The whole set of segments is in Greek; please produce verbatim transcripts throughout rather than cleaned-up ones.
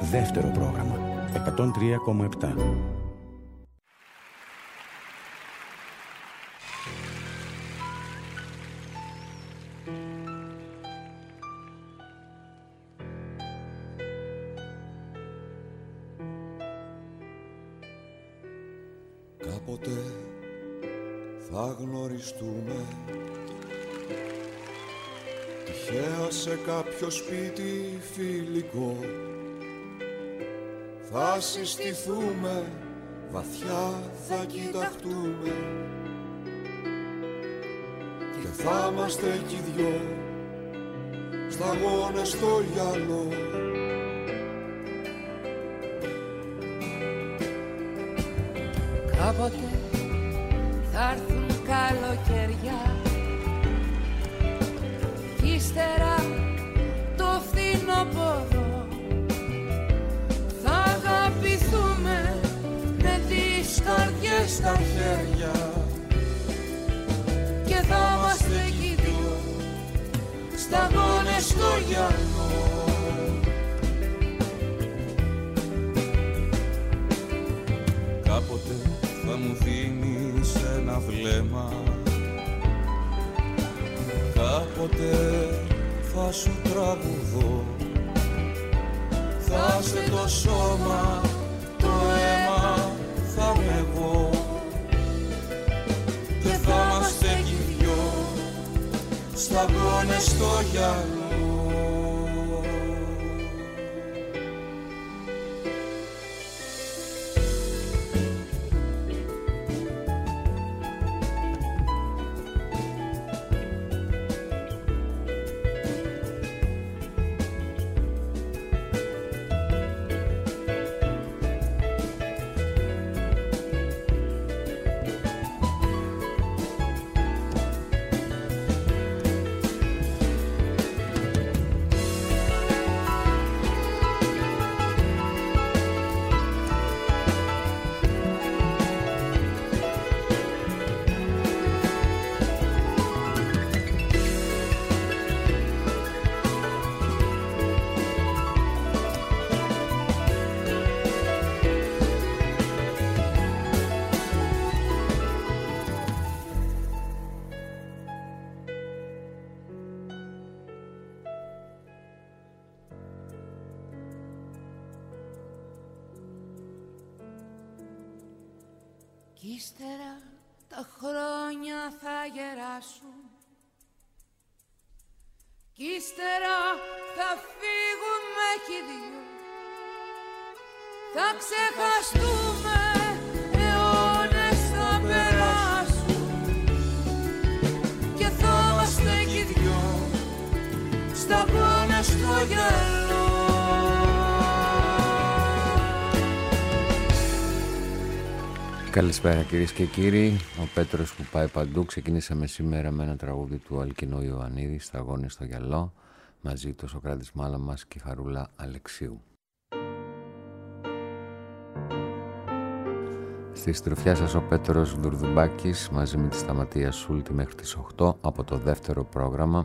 δεύτερο πρόγραμμα, εκατόν τρία κόμμα επτά. Κάποτε θα γνωριστούμε τυχαία σε κάποιο σπίτι φιλικό. Θα συστηθούμε, βαθιά θα κοιταχτούμε και θα είμαστε κι οι δυο σταγόνες στο γυαλό. Κάποτε θα έρθουν καλοκαιριά κι ύστερα το φθινόπωρο. Θα αγαπηθούμε με τις καρδιές στα χέρια και θα είμαστε κι οι δυο σταγόνες στο γυαλό. Κάποτε θα μου δίνεις ένα βλέμμα, κάποτε θα σου τραγουδώ. Θα είσαι το σώμα, το αίμα θα είμαι εγώ και θα είμαστε κι οι δυο σταγόνες στο γυαλό. Κι ύστερα τα χρόνια θα γεράσουν κι ύστερα θα φύγουμε κι οι δυο. Θα ξεχαστούμε, αιώνες θα περάσουν και θα είμαστε κι οι δυο σταγόνες στο γυαλό. Καλησπέρα κυρίες και κύριοι. Ο Πέτρος που πάει παντού. Ξεκινήσαμε σήμερα με ένα τραγούδι του Αλκινό Ιωαννίδη, Σταγόνες στο γυαλό, μαζί του ο Σοκράτης Μάλαμας και η Χαρούλα Αλεξίου. Στη στροφιά σας ο Πέτρος Δουρδουμπάκης μαζί με τη Σταματία Σούλτη μέχρι τις οκτώ από το δεύτερο πρόγραμμα.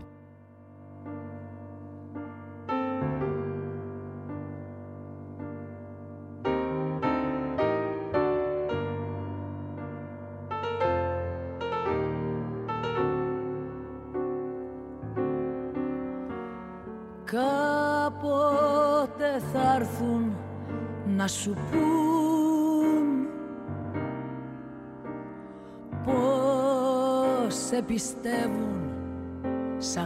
Κάποτε θα έρθουν να σου πουν πως σε πιστεύουν, σ'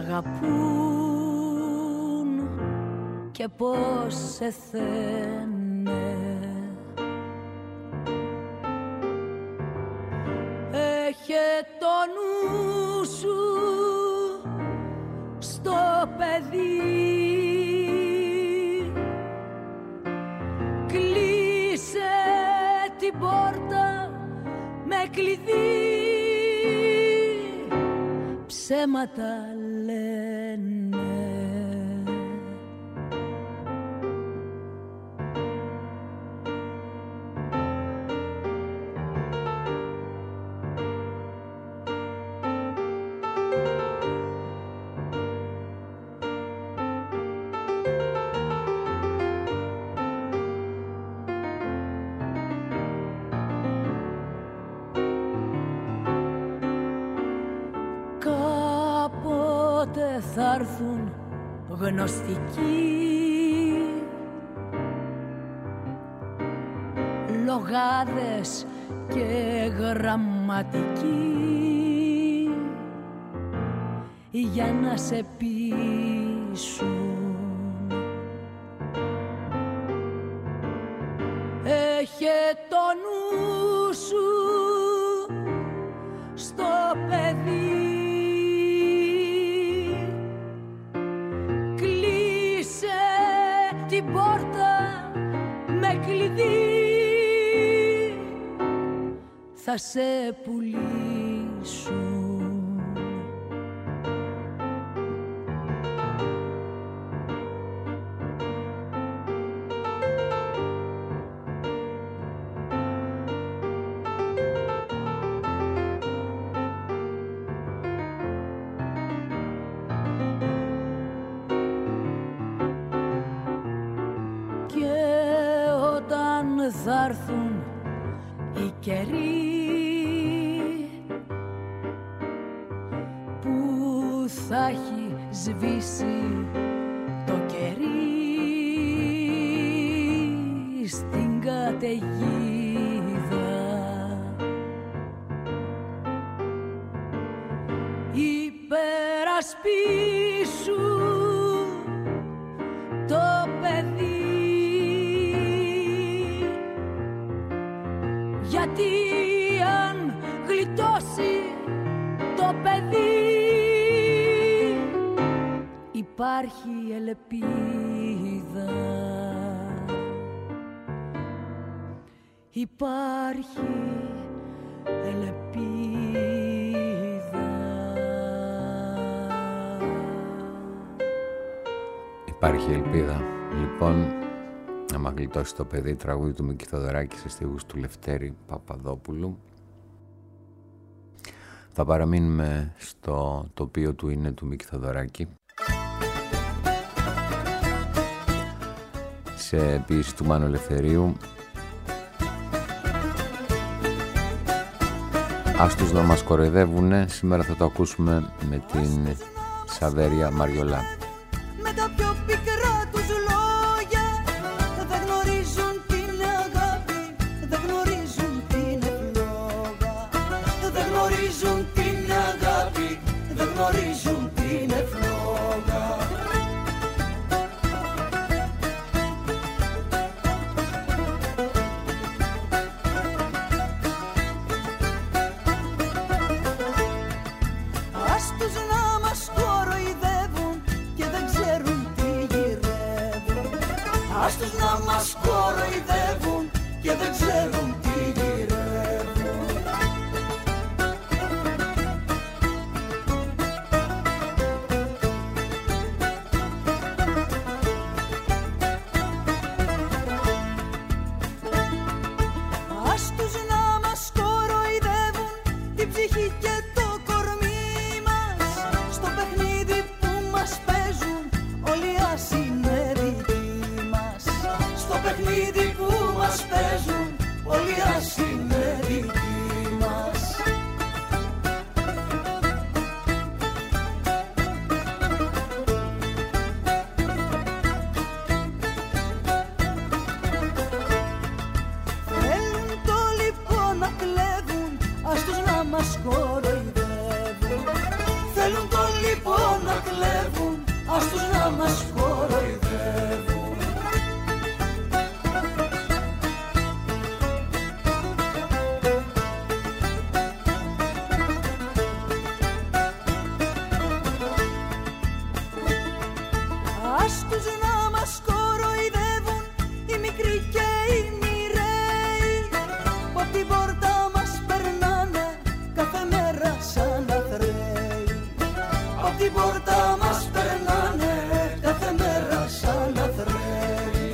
αγαπούν και πως σε θένε. Έχε το νου σου στο παιδί, κλείσε την πόρτα με κλειδί, ψέματα λένε. έρθουν γνωστικοί λογάδες και γραμματικοί για να σε πείσουν. Έχε το νου σου στο παιδί, κλείσε την πόρτα με κλειδί, θα σε πουλήσουν. Θα έρθουν οι καιροί που θα έχει σβήσει το κερί στην καταιγίδα. Υπερασπίσου το παιδί, γιατί αν γλιτώσει το παιδί υπάρχει ελπίδα, υπάρχει ελπίδα. Υπάρχει ελπίδα. Λοιπόν, άμα γλιτώσει το παιδί, τραγούδι του Μίκη Θοδωράκη σε στίχους του Λευτέρη Παπαδόπουλου. Θα παραμείνουμε στο τοπίο του είναι του Μίκη Θοδωράκη, σε ποίηση του Μάνου Ελευθερίου. Ας τους να μας κοροϊδεύουνε, σήμερα θα το ακούσουμε με την Σαβέρια Μαριολά. Με τα πιο πικρά τους λόγια δεν γνωρίζουν την αγάπη, δεν γνωρίζουν την ευλόγα, δεν γνωρίζουν την αγάπη, δεν γνωρίζουν την ευλόγα. Ας τους να μας κοροϊδεύουν και δεν ξέρουν τι γυρεύουν. Ας τους να μας κοροϊδεύουν και δεν ξέρουν τι γυρεύουν. Ας τους να μας κοροϊδεύουν την ψυχή και το κορμί μας, στο παιχνίδι που μας παίζουν όλοι ας είναι δικοί μας. Στο παιχνίδι που μας παίζουν όλοι ας είναι δικοί μας. Θέλουν το λοιπόν να κλέβουν, ας τους να μας κοροϊδεύουν. Θέλουν το λοιπόν να κλέβουν, ας τους να μας κοροϊδεύουν. Ας τους να μας κοροϊδεύουν οι μικροί και οι μοιραίοι, που απ' την πόρτα μας περνάνε κάθε μέρα σαν αθρέοι. Απ' την πόρτα μας περνάνε κάθε μέρα σαν αθρέοι.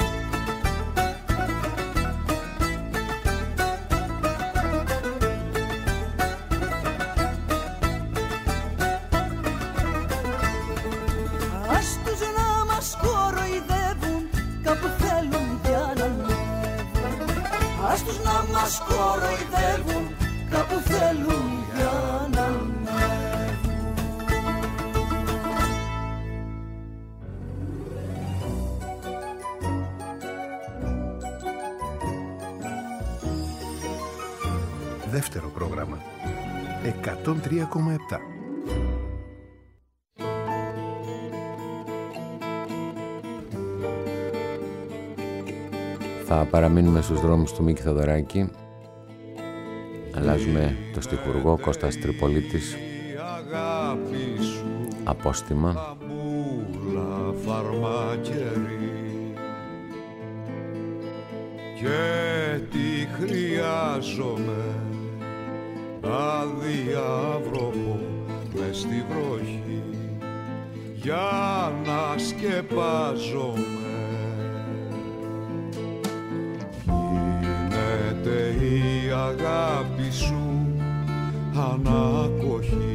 Ας τους να μας κοροϊδεύουν, κάπου θέλουν για να ανέβουν. Ας τους να μας κοροϊδεύουν, κάπου θέλουν για να ανέβουν. δεύτερο πρόγραμμα. εκατόν τρία κόμμα επτά. Θα παραμείνουμε στους δρόμους του Μίκη Θοδωράκη. Αλλάζουμε το στιχουργό Κώστας Τριπολίτης. Απόστημα. Και τι χρειάζομαι αδιάβροχο μες στη βροχή για να σκεπάζομαι. Γίνεται η αγάπη σου ανακοχή.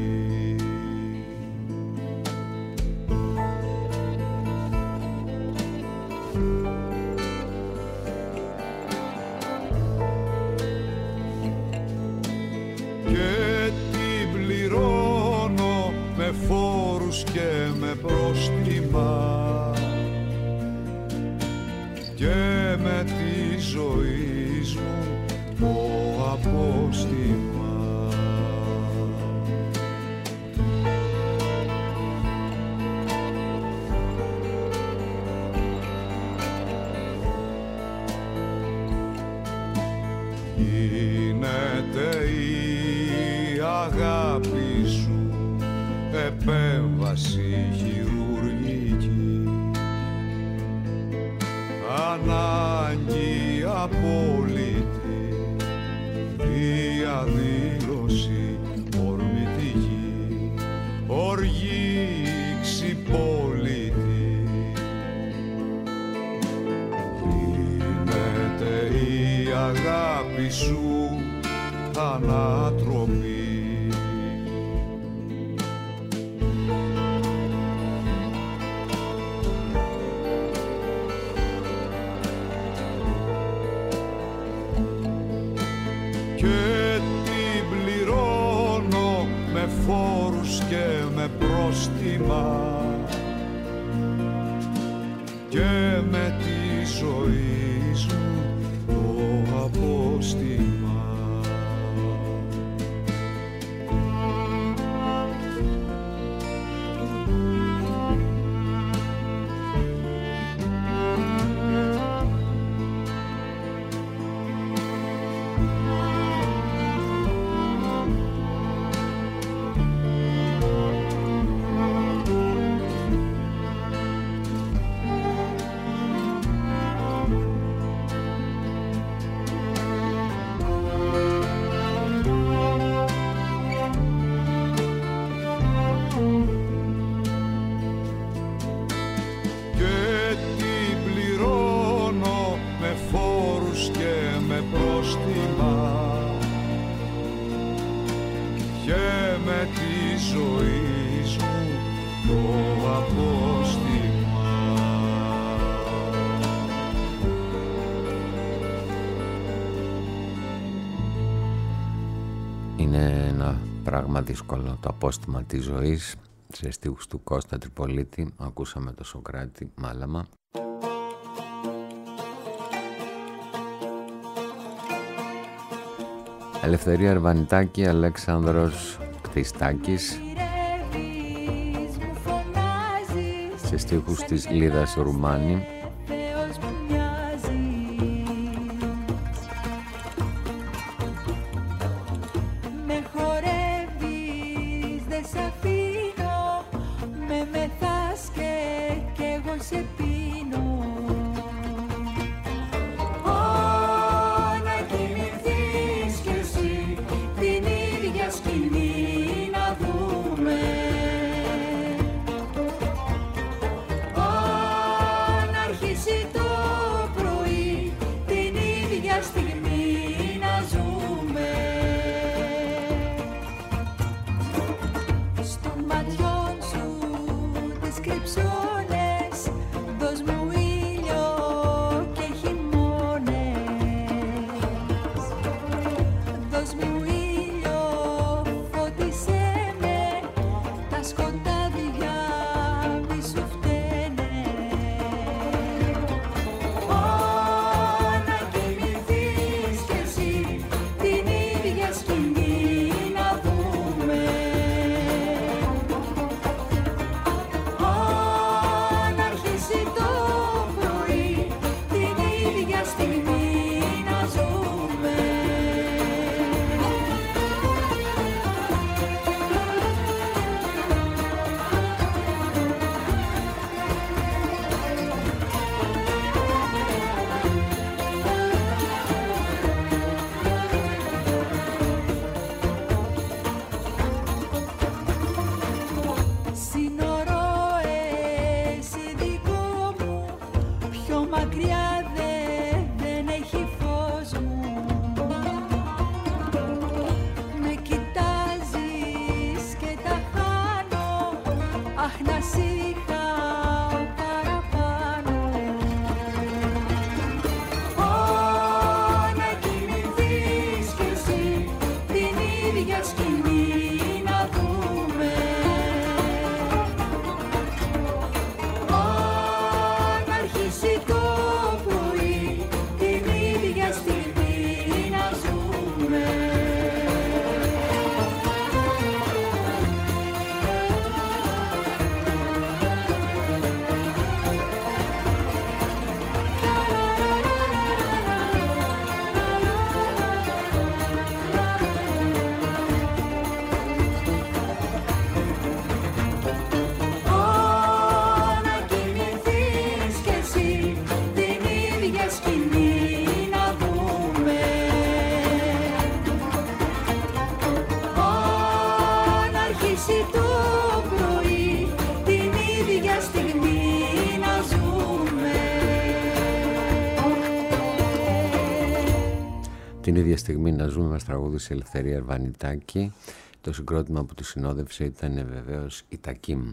Και την πληρώνω με φόρους και με πρόστιμα και με τη ζωή μου το απόστημα. Γίνεται η αγάπη σου επέμβαση χειρουργική, ανάγκη απόλυτη, διαδήλωση ορμητική, οργή ξυπόλυτη. Γίνεται η αγάπη σου ανατροπή. Και την πληρώνω με φόρους και με πρόστιμα και με τη ζωή σου το απόστημα. Είναι ένα πράγμα δύσκολο το απόστημα της ζωής. Σε στίχους του Κώστα Τριπολίτη ακούσαμε το Σοκράτη Μάλαμα. Ελευθερία Αρβανιτάκη, Αλέξανδρος Κτιστάκης, σε στίχους της Λίδας Ρουμάνη. Σκηνή Την ίδια στιγμή να ζούμε μας τραγούδισε η Ελευθερία Αρβανιτάκη. Το συγκρότημα που τη συνόδευσε ήταν βεβαίως η Τακίμ.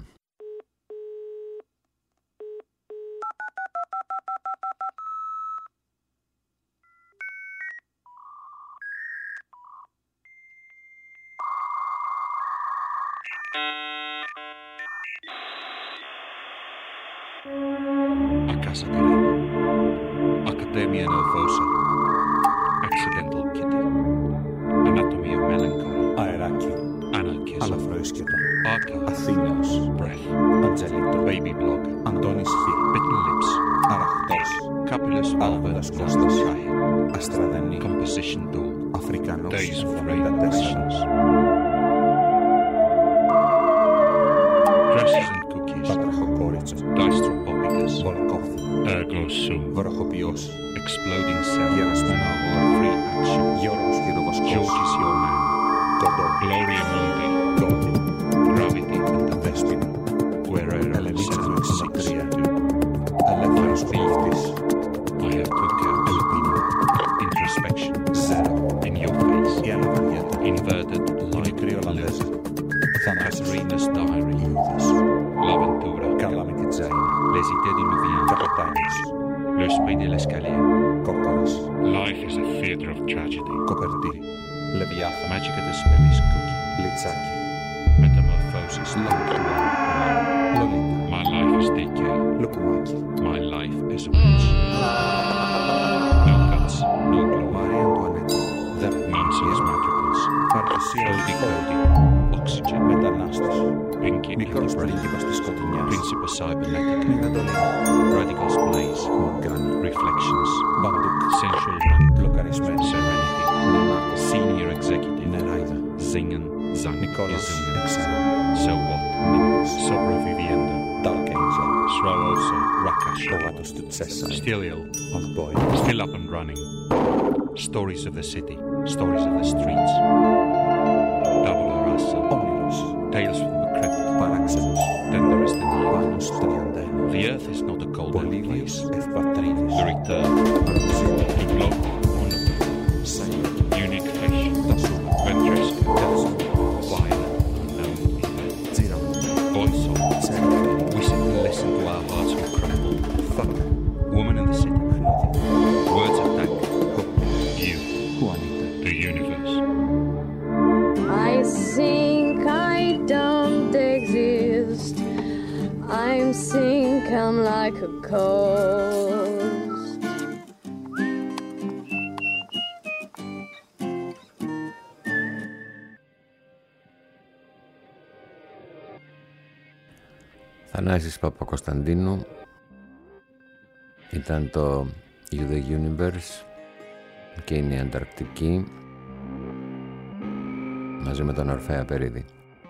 Casa Carena, Academia Nervosa, Accidental Kitty, Anatomy of Melancholy, Αεράκι, Anarchism, Αλαφροίσκετο, Arca, Αθήναος, Breath, Αντζελίτο, Baby Blog, Αντώνης Χ, Bitten Lips, Αραχτός, Capulus Άλβερας Valver, Κώστας, Try, Αστραδενή, Composition Door, Αφρικανός, Days of εβδομήντα τέσσερα, Rain, Dresses and Cookies, Πατραχοκόριτσο, Dystropopicus, Βολκόφ, Ergo Sum, Βροχοποιός, Exploding Cell, Γερασμένο αγόρι, Free Action, Γιώργος Χειροβοσκός, George is Your Man, Κοντό, Gloria Mundi, Κόντι, Gravity and the Δέσποινα, Guerrero Ελενίτσα του εξήντα τρία, six two, Ελεύθερος Κολυφτής, I have two girls, Ελπίνο, Introspection, Ζέρο, In Your Face, η Αναβαριέτα, Inverted η Μικρή Light, Ολλανδέζα, Θανάσης, Caterina's Diary, Ιούδας, L'Aventura, Καλά με την Τζάινα, Les Idées du Nouveau, Καπετάνιος, L'Esprit de l'Escalier. Κόκορας, Life is a theatre of tragedy. Κοπερτή, Λεβιάθα, Magic at the Spellis Cookie. Λιτσάκι, Metamorphosis Loki. Λολίτα, My life is D K. Λουκουμάκι, My life is a witch. No guts, no glory. Μαρία Αντουανέτα, Nonsense madrigals. Μαρτισία Cody Cody. Oxygen. Μετανάστης, Pinky Μικρός Pinky. πρίγκιπας της σκοτεινιάς, Principal Cybernetica. Μεγαντολίνα, Radicals Blaze. Μογκάνα, Reflections. Μπαμπούκ, Sensual Run. Μπλοκαρισμένη, Serenity. Νονάκος, Senior Executive. Νεράιδα, Zingen. Zang. Νικόλας, Izungen. Εξέρα, So what? Νίμικος, Sobreviviendo. Dark Angel, Srowoso. Rakash. ο γάτος του Τσέσσαρ, Still ill. Old Boy, Still up and running. Stories of the city. Stories of the streets. Double Rasa. Όνειρος, Tales from the crypt. Παράξενος, Then there is the night. Πάνος τριάντα ένα, The earth is not a golden Πολύβιος, place. Ευπατρίδης, The return Αροξίδη, to block on Σαϊλ, unique fish. Τασούνα, Ventresca. Τέλσον, Violent. Unknown event. Τζίρα, Voice of. Τσέρφερη, We sit and listen to our hearts will crumble. Φακ, Woman in the city. Words of thank. You. Χουανίτα, The universe. I think I don't exist. I'm think I'm like a ghost. Θανάσης Παπακοσταντίνου, ήταν το You the Universe και είναι η Ανταρκτική μαζί με τον Ορφέα Περίδη.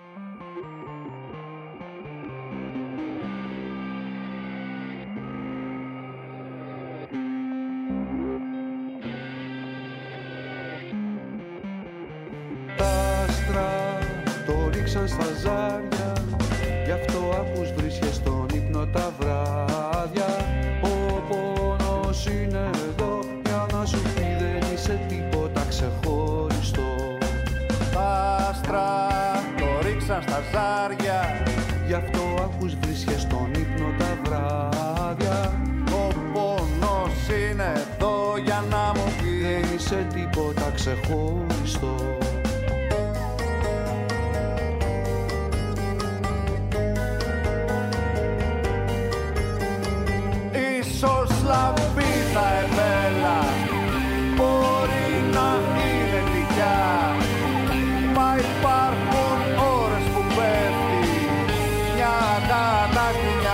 Τα άστρα το ρίξαν στα ζάρια, γι' αυτό ακούς βρίσκες στον ύπνο τα βράδια. Ο πόνος είναι εδώ για να σου πει δεν είσαι τίποτα ξεχωριστό. Τα άστρα το ρίξαν στα ζάρια, γι' αυτό ακούς βρίσκες στον ύπνο τα βράδια. Ο πόνος είναι εδώ για να μου πει δεν είσαι τίποτα ξεχωριστό. Ίσως λαμπή τα επέλα, μπορεί να είναι τυχιά, μα υπάρχουν ώρες που πέφτει μια κατακουνιά.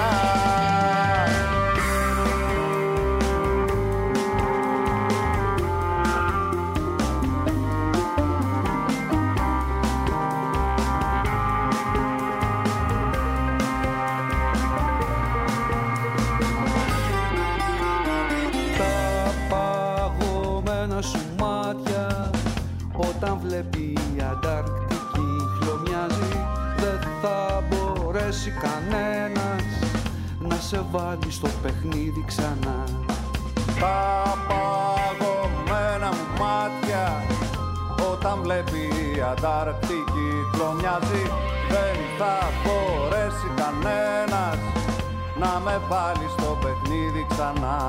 Σου μάτια όταν βλέπει η Ανταρκτική χλωμιάζει, δεν θα μπορέσει κανένας να σε βάλει στο παιχνίδι ξανά. Τα παγωμένα μου μάτια βλέπει η Ανταρκτική τρομιάζει. Δεν θα μπορέσει κανένας να με βάλει στο παιχνίδι ξανά.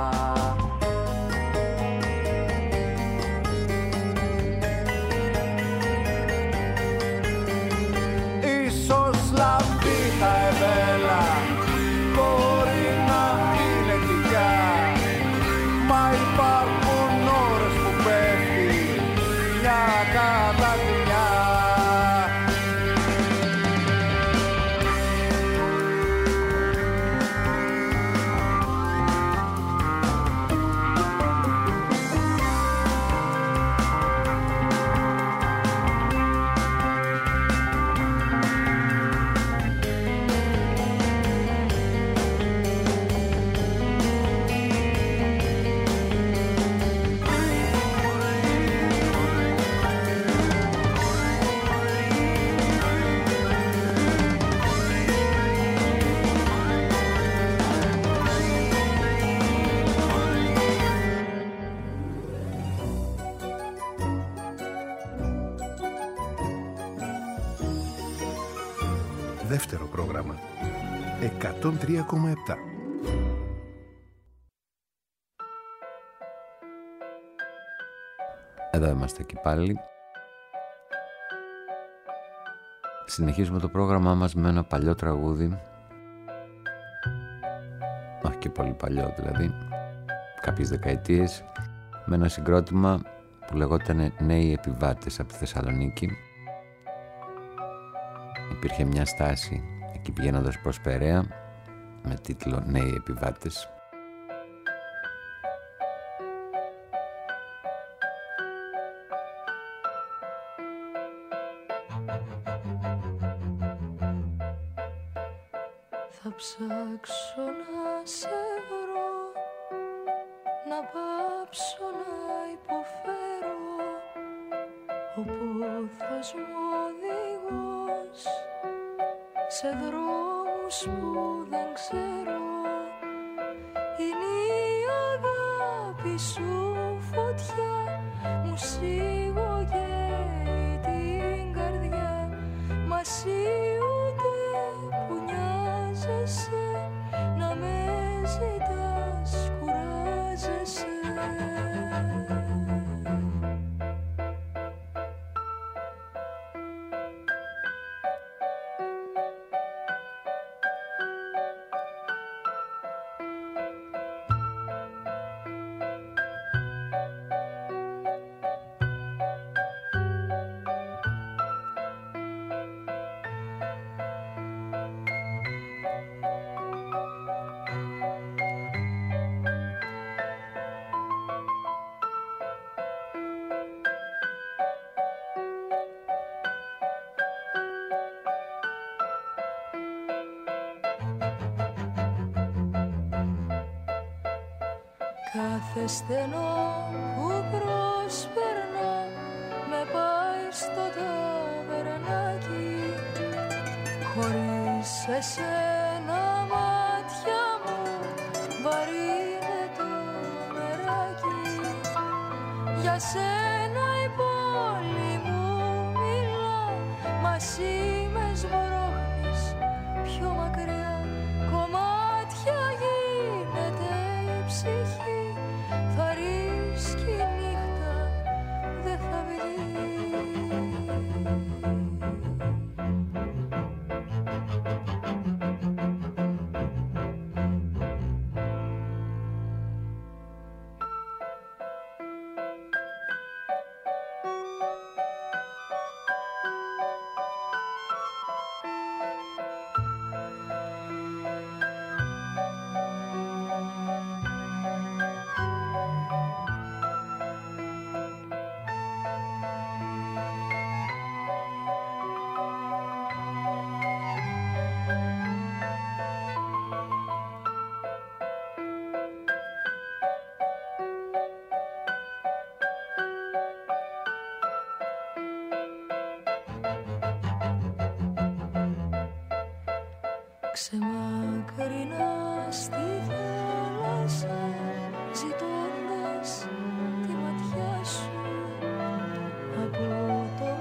Ίσως λαμπή τα εμπέλα μπορεί να είναι κοιλιά, μα υπάρχουν ώρες που πέφτει μια καταγριά. Δεύτερο πρόγραμμα. εκατόν τρία κόμμα επτά. Εδώ είμαστε και πάλι. Συνεχίζουμε το πρόγραμμά μας με ένα παλιό τραγούδι. Όχι και πολύ παλιό δηλαδή. Κάποιες δεκαετίες. Με ένα συγκρότημα που λεγόταν Νέοι Επιβάτες από τη Θεσσαλονίκη. Υπήρχε μια στάση εκεί πηγαίνοντας προς Περαία με τίτλο Νέοι Επιβάτες. Θα ψάξω να σε βρω, να πάψω να υποφέρω. Ο πόθος μου οδηγός σε δρόμους που δεν ξέρω. Είναι η αγάπη σου φωτιά, μου σιγογεύει την καρδιά. Μα εσύ ούτε που νοιάζεσαι να με ζητάς, κουράζεσαι. Κάθε στενό που προσπερνώ με πάει στο ταβερνάκι. Χωρίς εσένα μάτια μου βαρύ είναι το μεράκι. Για σένα η πόλη μου μιλά, μα εσύ με σβρώχνεις πιο μακριά. Κομμάτια γίνεται η ψυχή, θα ρίσκει η νύχτα, δεν θα βγει. Ξεμακρινά στη θάλασσα, ζητώντας τη ματιά σου από το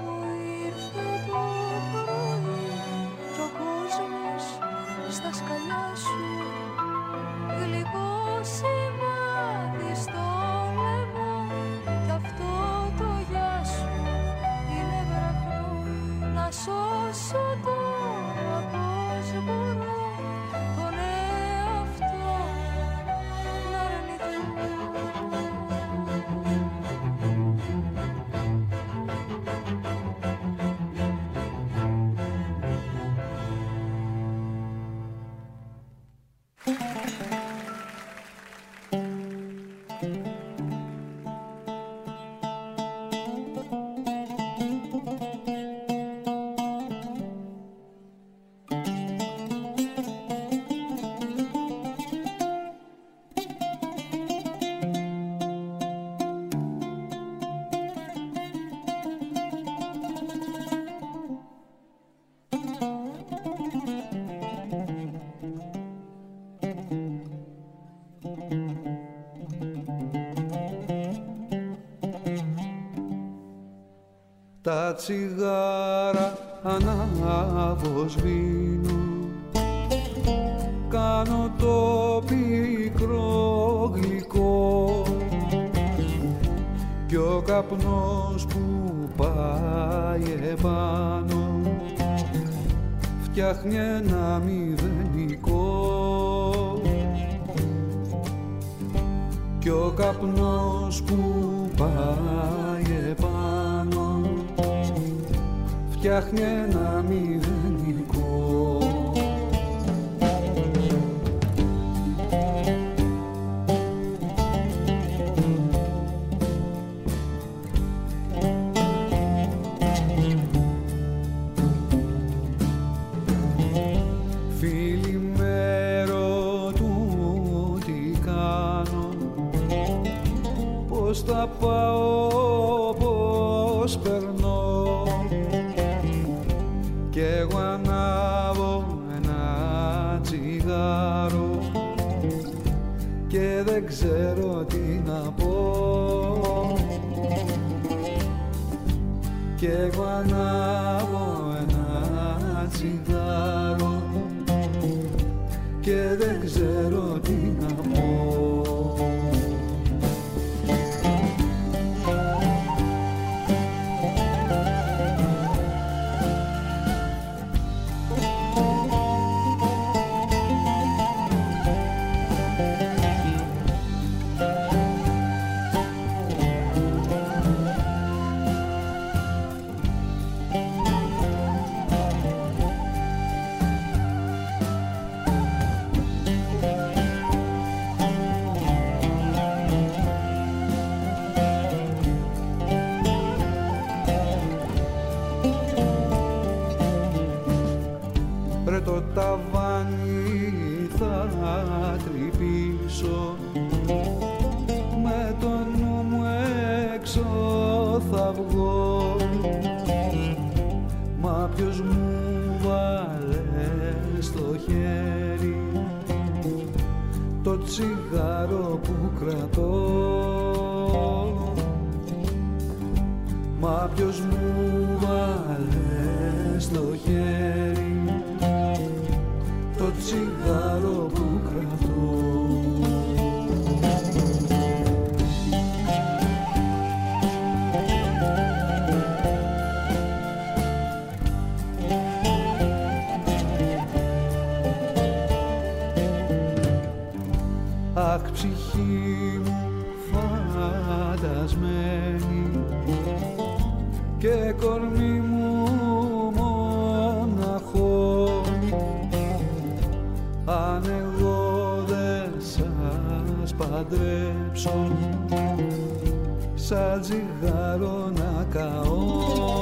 τα τσιγάρα ανάβω σβήνω, κάνω το πικρό γλυκό κι ο καπνός που πάει επάνω φτιάχνει ένα μηδενικό κι ο καπνός που πάει επάνω φτιάχνει ένα μηδενικό. Θα πάω πως περνώ κι εγώ ανάβω ένα τσιγάρο και δεν ξέρω τι να πω κι εγώ ανάβω ένα τσιγάρο και δεν ξέρω τι να πω. Το ταβάνι θα τρυπήσω, με το νου μου έξω θα βγω, μα ποιος μου βάλε στο χέρι το τσιγάρο που κρατώ, μα ποιος μου βάλε στο χέρι το τσιγάρο που κρατώ. Αχ, ψυχή μου φαντασμένη και κορμί μου μοναχό, αν εγώ δεν σας παντρέψω σαν τσιγάρο να καώ,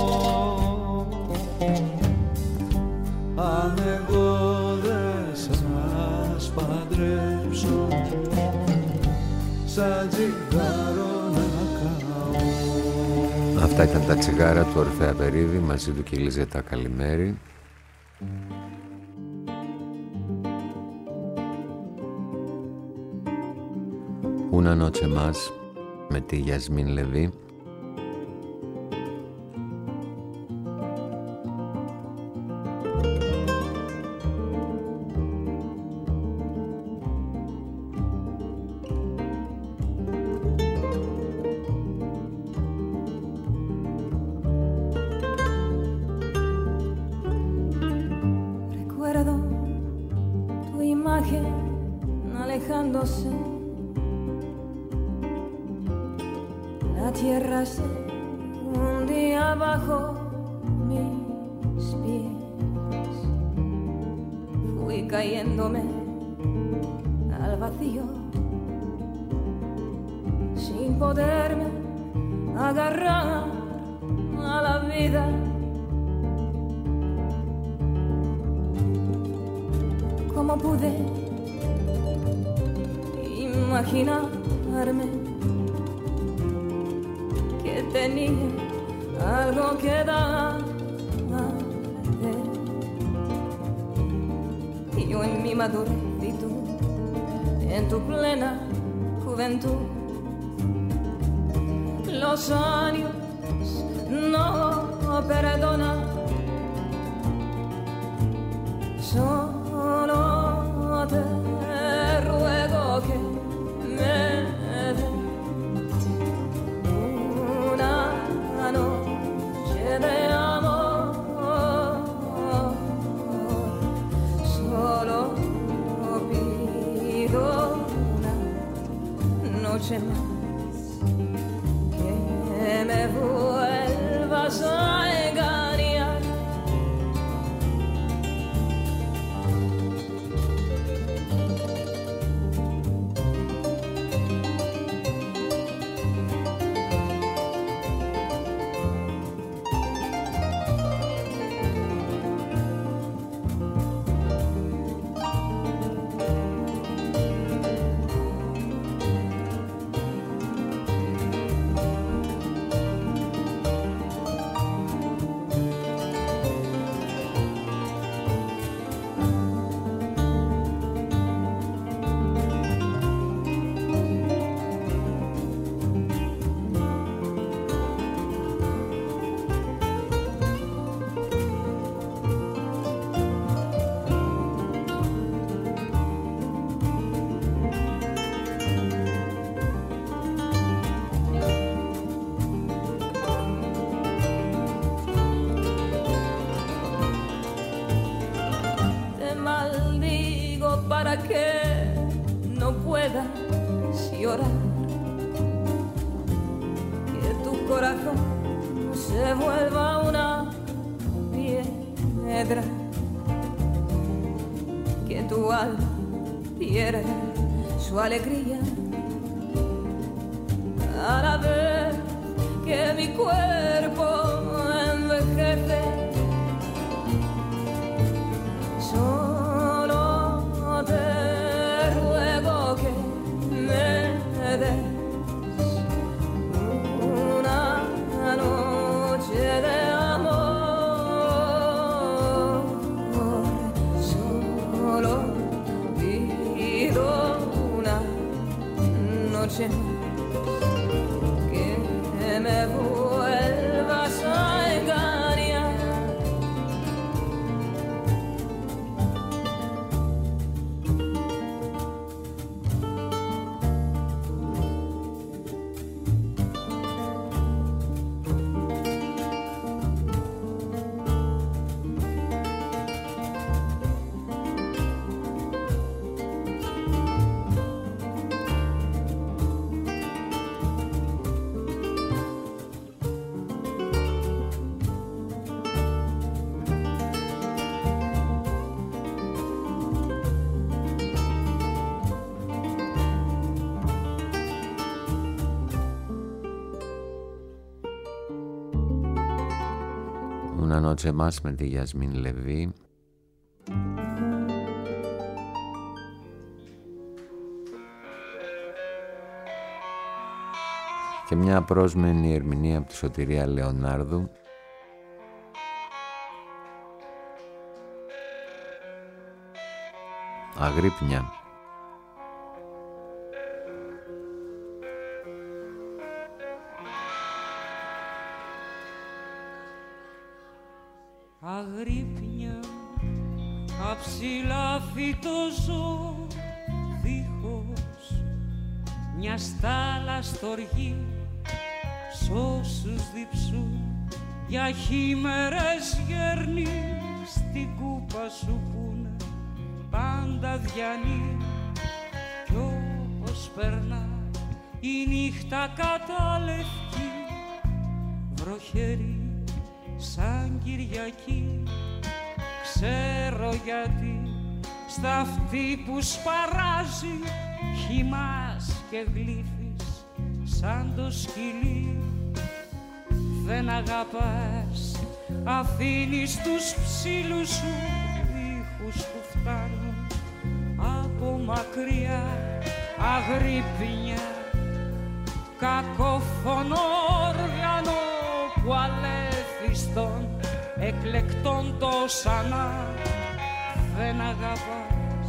αν εγώ δεν σας παντρέψω σαν τσιγάρο να καώ. Αυτά ήταν τα τσιγάρα του Ορφέα Περίδη, μαζί του και η Λιζέτα Καλημέρη. Una noche más με τη Γιασμίν Λεβί. Recuerdo tu imagen alejándose. La tierra se hundía bajo mis pies. Fui cayéndome al vacío sin poderme agarrar a la vida. ¿Cómo pude imaginarme que tenía algo que darte? Y yo en mi madurez y tú en tu plena juventud. Los años no perdona, solo te ruego que me des una noche de amor, solo pido una noche más. Me vuelvas a engañar. Para que no puedas llorar, que tu corazón se vuelva una piedra, que tu alma pierda su alegría a la vez que mi cuerpo envejece. Te ruego que me des una noche de amor, solo pido una noche que me vuelvas a engañar. Una noche más με τη Γιασμίν Λεβί. Και μια απρόσμενη ερμηνεία από τη Σωτηρία Λεωνάρδου. Αγρύπνια. Αγρύπνια, αψηλά φυτοζώ, δίχως μια στάλα στοργή, σ' όσους διψούν για χήμερες γέρνει, στην κούπα σου πούνε πάντα διανύει, κι όπως περνά η νύχτα κατάλευκη, βροχερή σαν Κυριακή, ξέρω γιατί στα αυτή που σπαράζει χυμάς και γλύφεις σαν το σκυλί. Δεν αγαπάς, αφήνεις τους ψήλους σου ήχους που φτάνουν από μακριά. Αγρύπνια, κακόφωνο όργανο που αλέθιστον εκλεκτών το σανά. Δεν αγαπάς.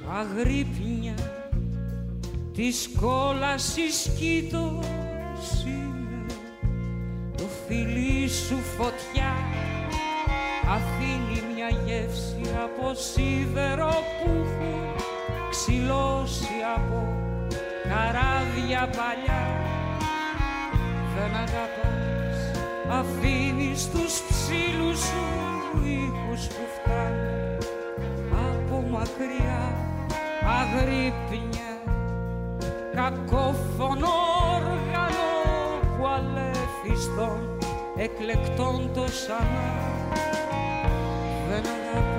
αγρύπνια της κόλασης κοίτος είναι, το φιλί σου φωτιά αφήνει μια γεύση από σίδερο που έχουν ξυλώσει από καράβια παλιά. Δεν αγαπάς, αφήνεις τους ψήλους σου ήχους που φτάνουν από μακριά, αγρύπνια, κακόφωνο όργανο που αλέφιστον εκλεκτών το σανά. Δεν αγαπάς.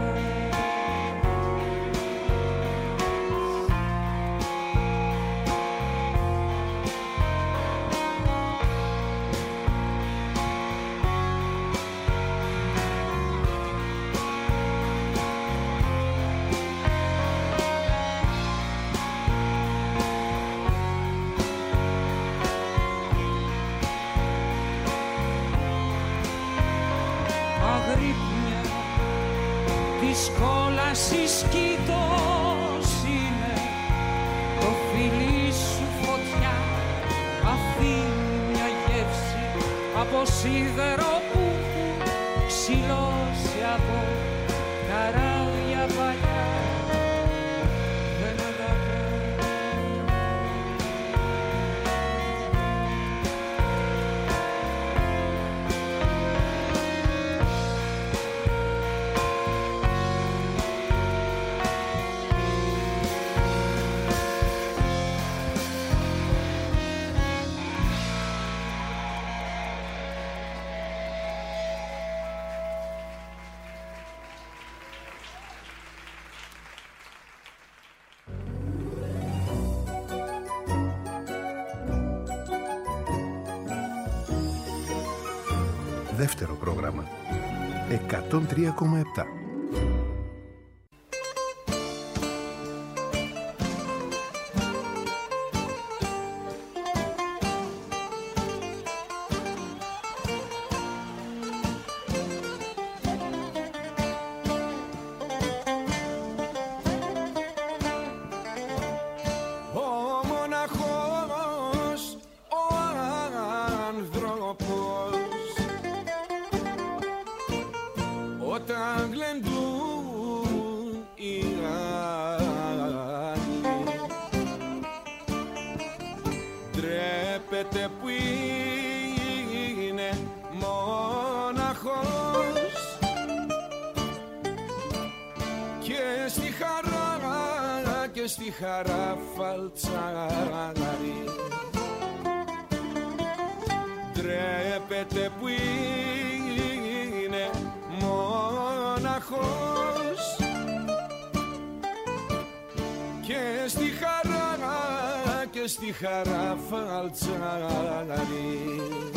Της κόλασης κοίτος είναι, το φιλί σου φωτιά αφήνει μια γεύση από σίδερο που ξυλώσει από καράβια παλιά. Δεν αγαπάς. Δεύτερο πρόγραμμα εκατόν τρία κόμμα επτά. Στη χαρά φαλτσάρει, ντρέπεται που είναι μοναχός και στη χαρά και στη χαρά φαλτσάρει.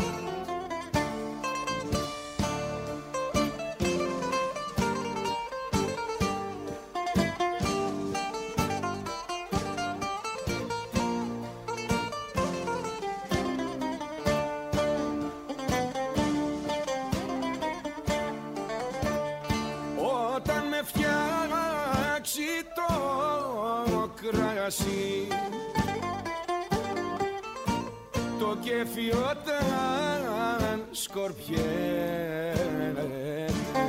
Το κέφι όταν σκορπιέται,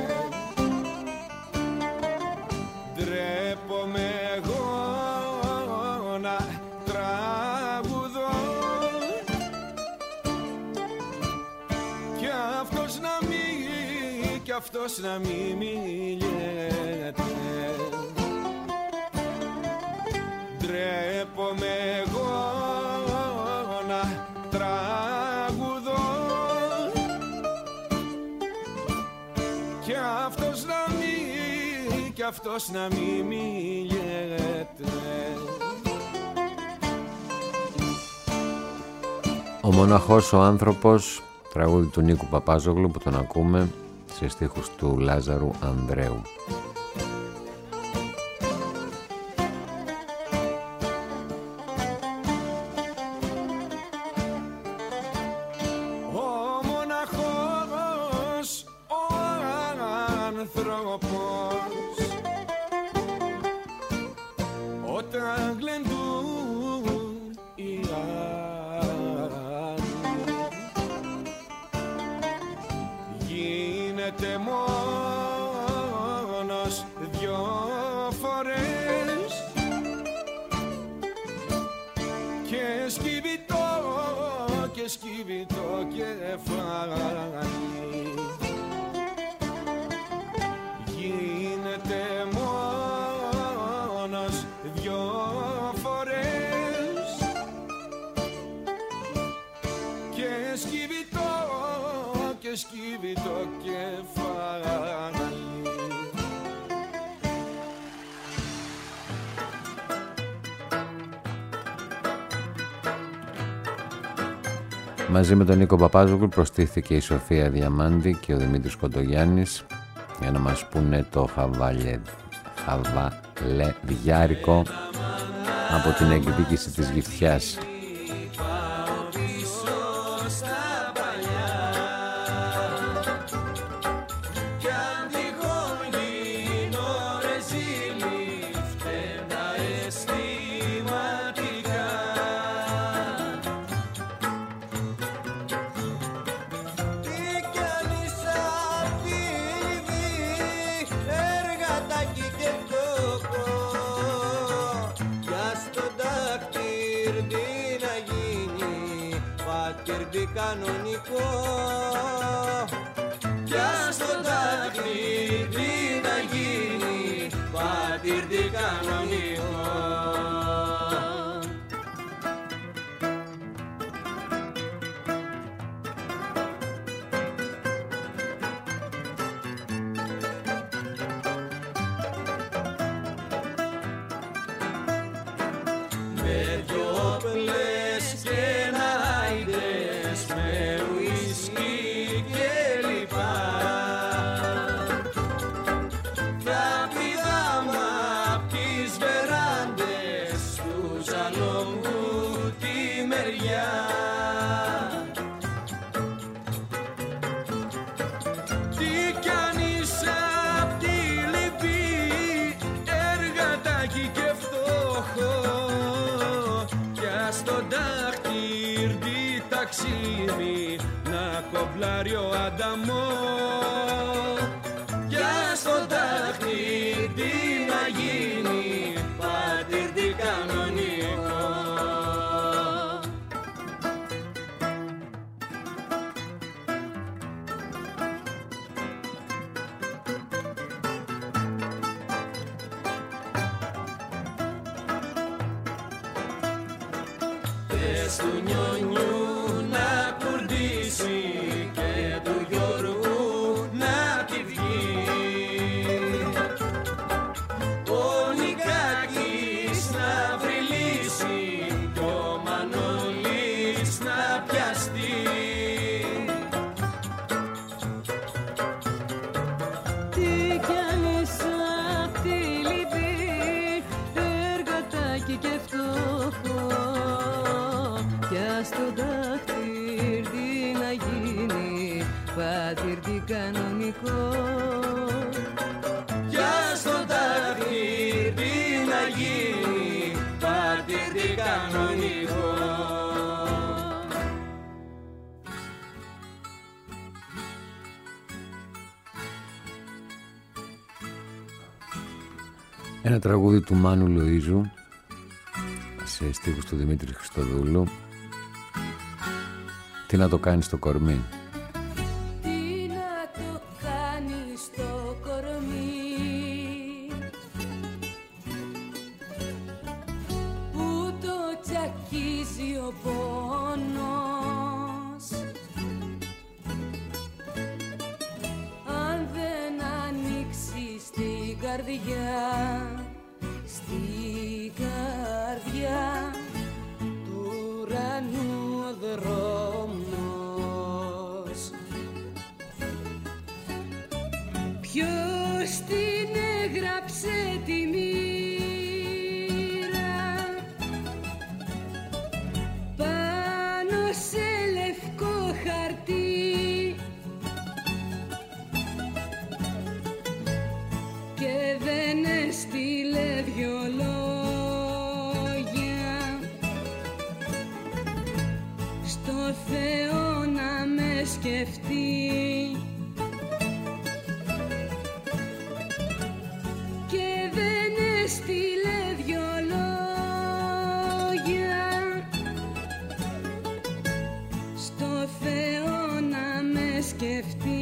ντρέπομαι εγώ να τραγουδώ κι αυτός να μην, κι αυτός να μην μιλιέται. Ντρέπομαι εγώ να τραγουδώ κι αυτός να μην, κι αυτός να μην μιλιέται. Ο μοναχός ο άνθρωπος, τραγούδι του Νίκου Παπάζογλου που τον ακούμε σε στίχους του Λάζαρου Ανδρέου. τα γλεντούν οι άλλοι. Γίνεται μόνος δυο φορές και σκύβει το, και σκύβει το κεφάλι. Γίνεται μόνος δυο φορές και σκύβει το, και σκύβει το κεφάλι. Μαζί με τον Νίκο Παπάζογλου προστίθηκε η Σοφία Διαμάντη και ο Δημήτρης Κοντογιάννης για να μας πούνε το χαβαλε... χαβαλεδιάρικο από την εκδίκηση της Γυφτιάς. Κανονικό κι ας το δάχτυλι να γίνει πατήρτη κανονικό. Με δυο πλες και νάιδες με ουίσκι και λοιπά θα πηδάμε απ' τις βεράντες του ζαλόγου τη μεριά. Τι κι αν είσαι απ' τη Λιβύη εργατάκι και φτώχο κι ας το δάχτυρτη ταξίμι να κομπλάρει ο Ανταμό κι ας το δάχτυρτη να γίνει πατήρτη κανονικό. Πες του Νιόνιου να κουρδίσει και του Γιώργου να τη βγει, ο Νικάκης να βρει λύση κι ο Μανώλης να πιαστεί. Τι κι αν είσαι απ' τη Λιβύη εργατάκι και φτώχο κι ας το δάχτυρτη να γίνει πατήρτη κανονικό. Κι ας το δάχτυρτη να γίνει πατήρτη κανονικό. Ένα τραγούδι του Μάνου Λοΐζου σε στίχους του Δημήτρη Χριστοδούλου. Τι να το κάνεις στο κορμί. Τι να το κάνεις στο κορμί που το τσακίζει ο πόνος, αν δεν ανοίξεις την καρδιά, στην καρδιά του ουρανού δρόμος. Ποιος την έγραψε τη μοίρα πάνω σε λευκό χαρτί και δεν έστειλε δυο λόγια σκεφτεί και δεν έστειλε δυο λόγια στο Θεό να με σκεφτεί.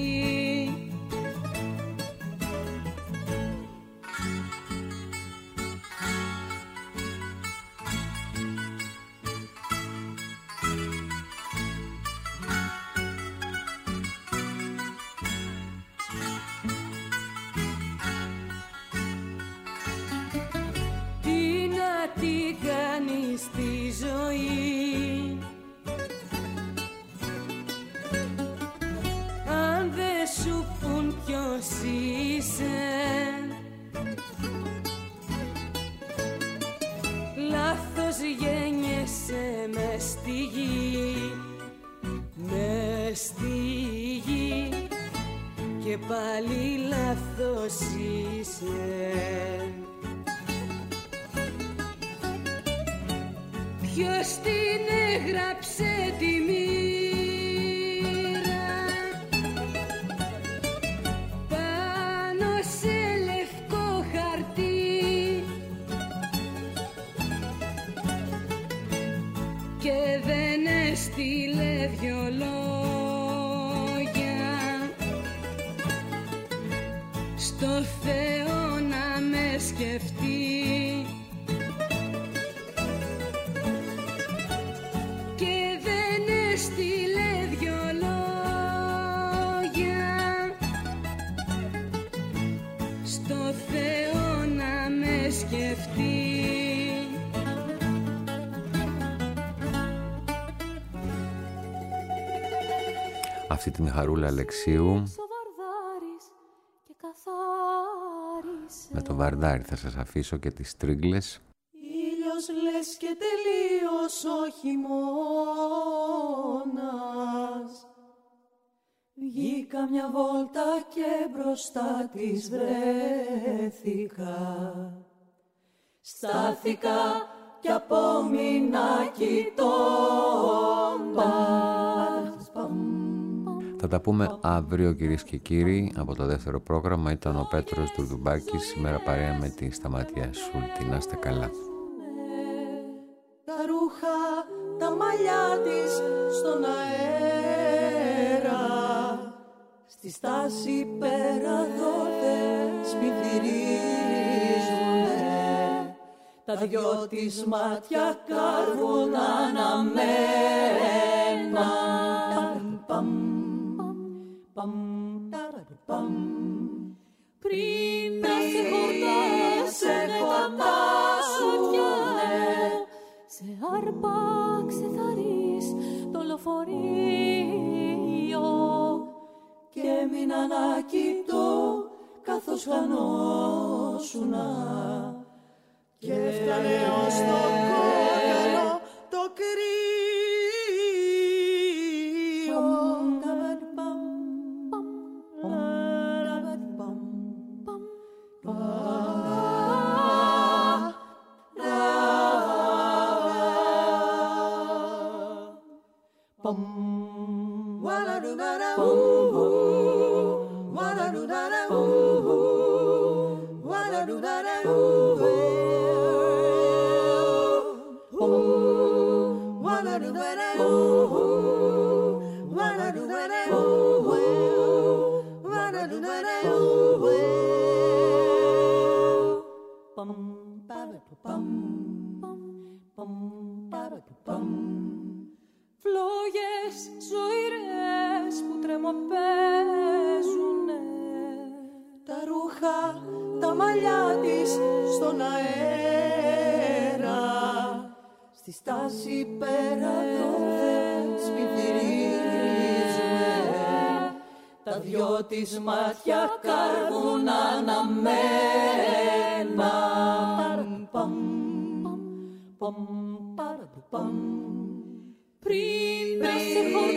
Στη ζωή αν δεν σου πουν ποιος είσαι, λάθος γέννιεσαι μες στη γη, μες στη γη και πάλι λάθος είσαι. Ποιος την έγραψε τη μοίρα πάνω σε λευκό χαρτί και δεν έστειλε δυο λόγια στο Θεό να με σκεφτεί. Στείλε δυο λόγια στο Θεό να με σκεφτεί. Αυτή τη Μιχαρούλα Αλεξίου με το Βαρδάρι θα σας αφήσω και τις Τρίγκλες. Ήλιος λες και τελείως ο χειμώνας, βγήκα μια βόλτα και μπροστά της βρέθηκα, στάθηκα κι απόμεινα κοιτώντας. Θα τα πούμε αύριο κυρίες και κύριοι. Από το δεύτερο πρόγραμμα ήταν ο Πέτρος Δουρδουμπάκης, σήμερα παρέα με τη Σταματία Σούλτη. Να είστε καλά. Τα ρούχα, τα μαλλιά της στον αέρα, στη στάση πέρα δόθε σπιθυρίζουνε, τα δυο της μάτια κάρβουν αναμένα. Πριν να σε χορτάσουνε, σε άρπαξε θαρής το λεωφορείο και έμεινα να κοιτώ καθώς χανόσουνα και έφτανε ως το κόκκαλο το κρύο. Φλόγες ζωηρές που τρεμοπαίζουνε, τα ρούχα, τα μαλλιά της στον αέρα, στη στάση πέρα δόθε σπιθυρίζουνε, τα δυο της μάτια κάρβουν αναμένα. Πριν να σε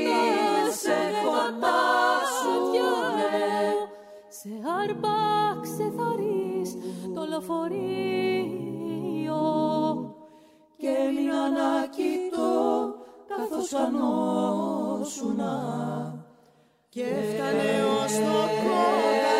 χορτάσουνε, σε άρπαξε θαρής το λεωφορείο και έμεινα να κοιτώ καθώς χανόσουνα και έφτανε ως το κόκαλο